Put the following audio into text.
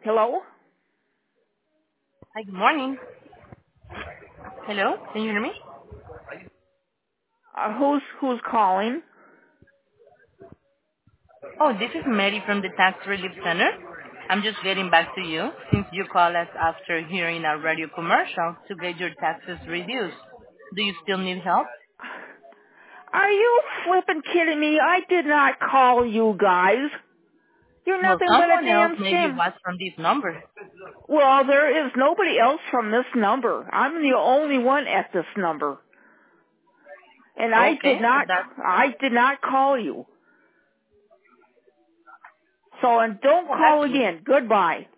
Hello? Hi, good morning. Hello, can you hear me? Who's calling? Oh, this is Mary from the Tax Relief Center. I'm just getting back to you since you called us after hearing our radio commercial to get your taxes reduced. Do you still need help? Are you flippin' kidding me? I did not call you guys. You're Well, nothing but a someone else damn maybe scam. was from this number. Well, there is nobody else from this number. I'm the only one at this number. And Okay, that's I did not call you. So, and don't well, call actually, again. Goodbye.